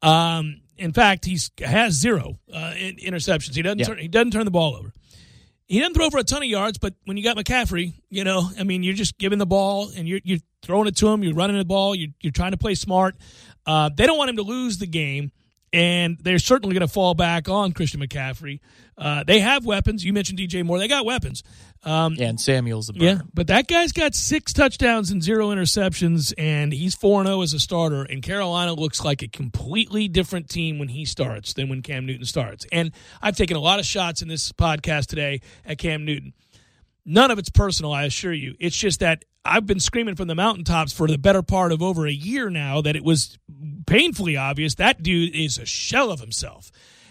Um, in fact, he's has zero uh, in, interceptions. He doesn't. Yeah. Turn, he doesn't turn the ball over. He doesn't throw for a ton of yards, but when you got McCaffrey, you know, I mean, you're just giving the ball and you're you're throwing it to him. You're running the ball. You're you're trying to play smart. Uh, they don't want him to lose the game. And they're certainly going to fall back on Christian McCaffrey. Uh, they have weapons. You mentioned D J Moore. They got weapons. Um, Yeah, and Samuel's the burner. yeah, but that guy's got six touchdowns and zero interceptions, and he's four and oh as a starter. And Carolina looks like a completely different team when he starts than when Cam Newton starts. And I've taken a lot of shots in this podcast today at Cam Newton. None of it's personal, I assure you. It's just that I've been screaming from the mountaintops for the better part of over a year now that it was painfully obvious that dude is a shell of himself.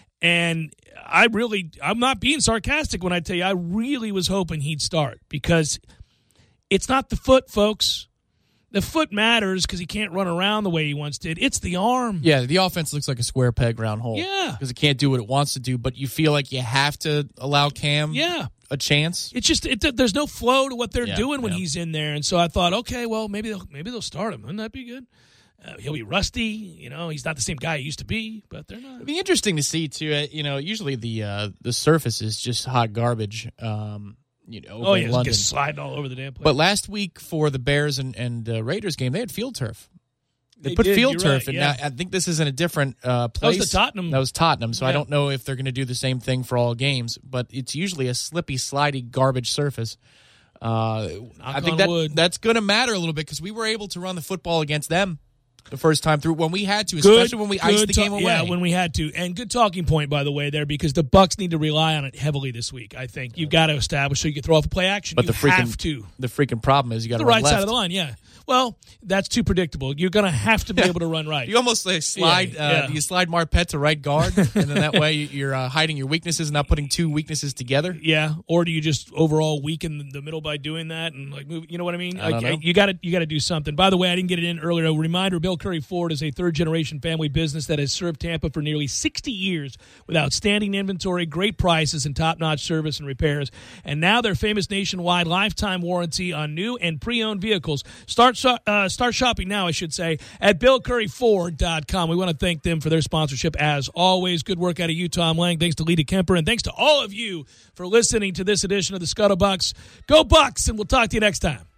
And I really, I'm not being sarcastic when I tell you I really was hoping he'd start because it's not the foot, folks. The foot matters because he can't run around the way he once did. It's the arm. Yeah, the offense looks like a square peg, round hole. Yeah. Because it can't do what it wants to do, but you feel like you have to allow Cam Yeah. a chance. It's just it, there's no flow to what they're Yeah, doing when yeah. he's in there, and so I thought, okay, well maybe they'll maybe they'll start him. Wouldn't that be good? Uh, he'll be rusty, you know. He's not the same guy he used to be, but they're not. It'd be interesting to see too. Uh, you know, usually the uh, the surface is just hot garbage. Um, you know, over Oh in yeah, London. just sliding all over the damn place. But last week for the Bears and, and uh, Raiders game, they had field turf. They, They put did, field you're turf, right, and yeah. now I think this is in a different uh, That was place. the Tottenham. That was Tottenham, so I Yeah. don't know if they're going to do the same thing for all games. But it's usually a slippy, slidey, garbage surface. Uh, I think that wood. that's going to matter a little bit because we were able to run the football against them the first time through when we had to, Good, especially when we iced the ta- game away. Yeah, when we had to. And good talking point, by the way, there, because the Bucs need to rely on it heavily this week, I think. You've got to establish so you can throw off a play action. But you the freaking, have to. The freaking problem is you got to the run right left. side of the line, yeah. Well, that's too predictable. You're going to have to be able to run right. You almost like slide. Yeah, uh, yeah. Do you slide Marpet to right guard, and then that way you're uh, hiding your weaknesses, and not putting two weaknesses together? Yeah, or do you just overall weaken the middle by doing that and like move? You know what I mean? I don't like, know. You got to you got to do something. By the way, I didn't get it in earlier. A reminder: Bill Curry Ford is a third generation family business that has served Tampa for nearly sixty years with outstanding inventory, great prices, and top notch service and repairs. And now their famous nationwide lifetime warranty on new and pre-owned vehicles. Start so- uh, start shopping now, I should say, at bill curry ford dot com. We want to thank them for their sponsorship as always. Good work out of you, Tom Lang. Thanks to Lita Kemper, and thanks to all of you for listening to this edition of the Scuttlebucks. Go Bucks, and we'll talk to you next time.